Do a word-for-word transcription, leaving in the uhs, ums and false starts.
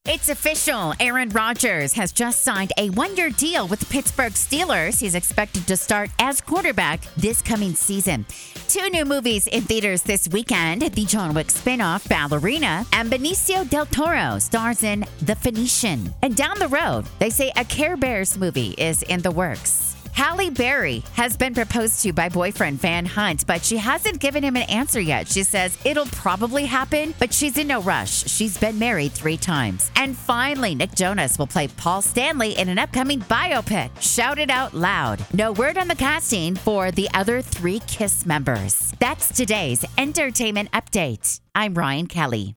It's official. Aaron Rodgers has just signed a one-year deal with the Pittsburgh Steelers. He's expected to start as quarterback this coming season. Two new movies in theaters this weekend. The John Wick spinoff, Ballerina, and Benicio del Toro stars in The Phoenician. And down the road, they say a Care Bears movie is in the works. Halle Berry has been proposed to by boyfriend Van Hunt, but she hasn't given him an answer yet. She says it'll probably happen, but she's in no rush. She's been married three times. And finally, Nick Jonas will play Paul Stanley in an upcoming biopic. Shout it out loud. No word on the casting for the other three KISS members. That's today's entertainment update. I'm Ryan Kelly.